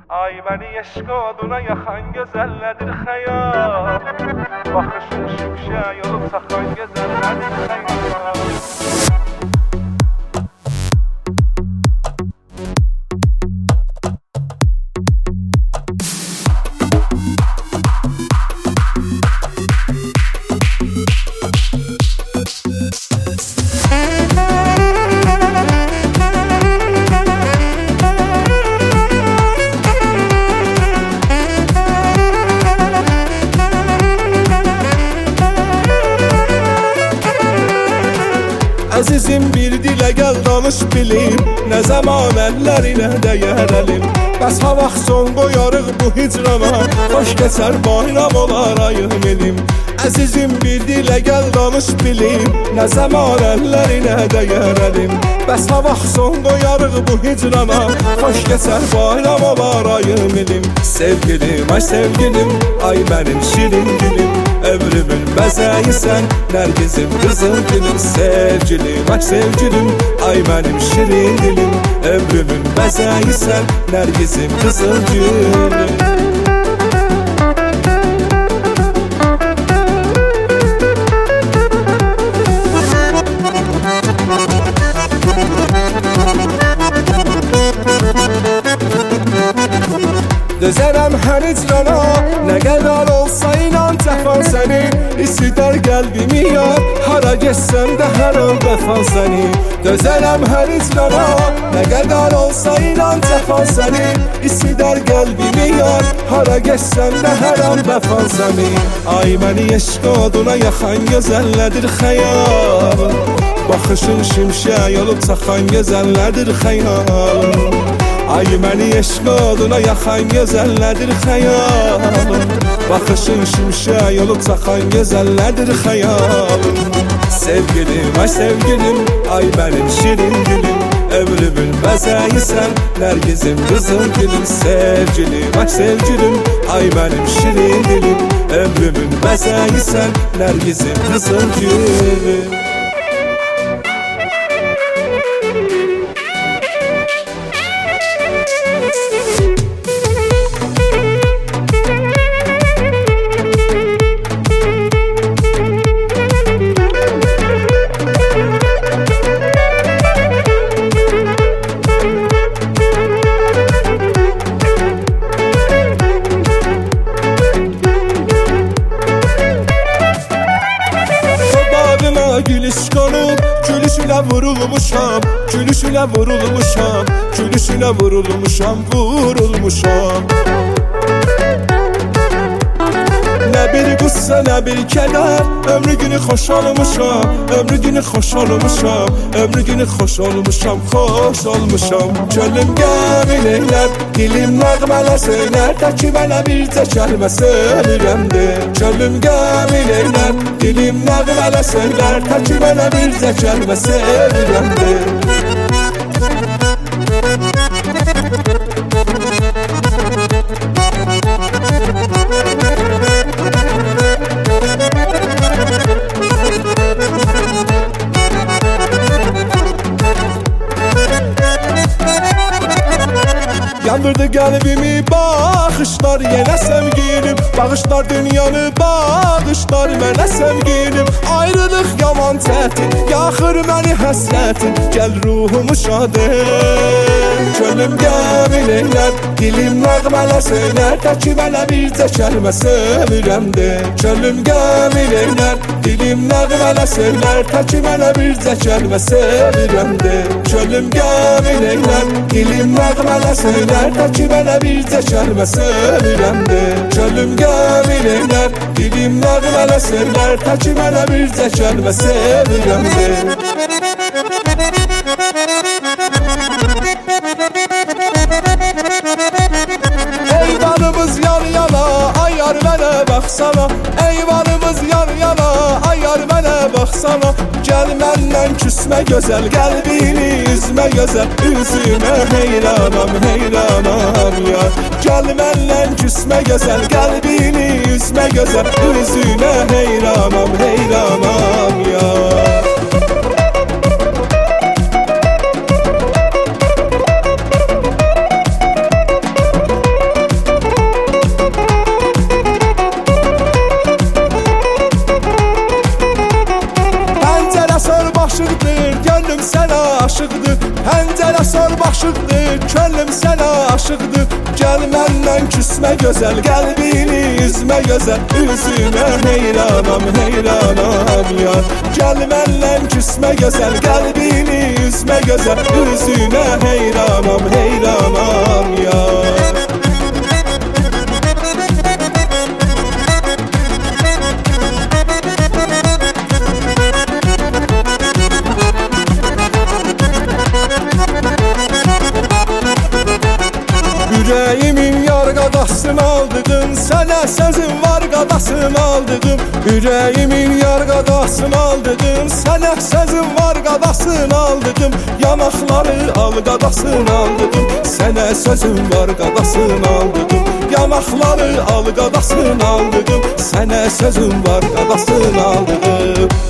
Ay beni eşq oduna yaxan gözəllədir xəyal. Baxışın şimşə yolub saxan gözəllədir xəyal. Əzizim bir dilə gəl danış bilim, nə zaman əllərinə dəyərəlim. Bəs ha vaxt son qoyarıq bu hicrana, xoş keçər bayram olar ayım elim. Əzizim bir dilə gəl danış bilim, nə zaman əllərinə dəyərəlim. Bəs ha vaxt son qoyarıq bu hicrana, xoş keçər bayram olar ayım elim. Sevgilim, ay sevgilim, ay mənim şirin dilim, ömrümün bəzəyisən, nərgizim, qızıl dilim. Sevgilim, ay sevgilim, ay mənim şirin dilim, ömrümün bəzəyisən, nərgizim, qızıl gülüm. Dözərəm hər icrana, nə qədər olsa inan cəfan sənin. İstidər qəlbimi yar, hara geçsəm də hər an vəfan sənin. Dözərəm hər icrana, nə qədər olsa inan cəfan sənin. İstidər qəlbimi yar, hara geçsəm də hər an vəfan sənin. Ay məni eşq oduna yaxan gözəllədir xəyal. Baxışın şimşək olub çaxan gözəllədir xəyal. Ay məni eşq oduna yaxan gözəllədir xəyal. Baxışın şimşək olub çaxan gözəllədir xəyal. Sevgilim, ay sevgilim, ay mənim şirin dilim, ömrümün bəzəyisən, nərgizim, qızıl gülüm. Sevgilim, ay sevgilim, ay mənim şirin dilim, ömrümün bəzəyisən, nərgizim, qızıl gülüm. Gülüş konub, gülüşünə vurulmuşam, gülüşünə vurulmuşam, gülüşünə vurulmuşam, vurulmuşam. Nə bir qüssə, nə bir kədər, ömrü günü xoş olmuşam, ömrü günü xoş olmuşam, ömrü günü xoş olmuşam, xoş olmuşam. Gönlüm qəmil eylər, dilim nəğmələ söylər, təki mənə bircə kəlmə söyləyəmdir. Gönlüm qəmil eylər, dilim nəğmələ söylər, təki mənə bircə kəlmə söyləyəmdir. Yandırdı qəlbimi baxışlar, yenə sevgilim, bağışlar dünyanı, bağışlar mənə sevgilim. Ayrılıq yaman çətin, yaxır məni həsrətin, gəl ruhumu şad et. Gönlüm qəmil eylər, dilim nəğmələ söylər, təki mənə bircə kəlmə sevirəmdir. Gönlüm qəmil eylər, dilim nəğmələ söylər, təki mənə bircə kəlmə sevirəmdir. Gönlüm qəmil eylər, dilim nəğmələ söylər, təki mənə bircə kəlmə sevirəmdir. Gönlüm qəmil eylər, dilim nəğmələ söylər, təki mənə bircə kəlmə sevirəmdir. Eyvanımız yan yana, ay yar mənə baxsana. Eyvanımız yan yana, ay yar mənə baxsana. Gəl məndən küsmə gözəl, qəlbini üzmə gözəl, üzümə heyranam, heyranam yar. Gəl məndən küsmə gözəl, qəlbini üzmə gözəl, üzümə heyranam, heyranam yar. aşıqdır, könlüm sənə aşıqdır. Gəl məndən küsmə gözəl, qəlbini üzmə gözəl. Üzünə heyranam, heyranam yar. Gəl məndən küsmə gözəl, qəlbini üzmə gözəl. Üzünə heyranam, heyranam yar. Ürəyimin yarqadasını aldığım, sənə sözüm var qadasını aldığım. Ürəyimin yarqadasını aldığım, sənə sözüm var qadasını aldığım. Yanaqları al qadasını aldığım, sənə sözüm var qadasını aldığım. Yanaqları al qadasını aldığım, sənə sözüm var qadasını aldığım.